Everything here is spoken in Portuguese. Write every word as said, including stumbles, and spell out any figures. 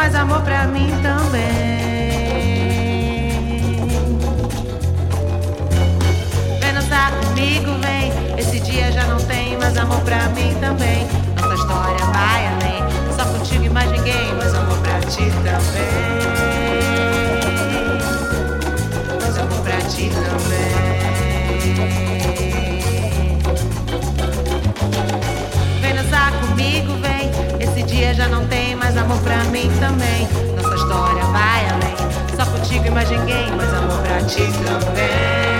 mais amor pra mim também. Vem dançar comigo, vem. Esse dia já não tem mais amor pra mim também. Nossa história vai além. Só contigo e mais ninguém, mais amor pra ti também. Mais amor pra ti também. Vem dançar comigo, vem. Esse dia já não tem mais amor pra mim também. Nossa história vai além. Só contigo e mais ninguém, mais amor pra ti também.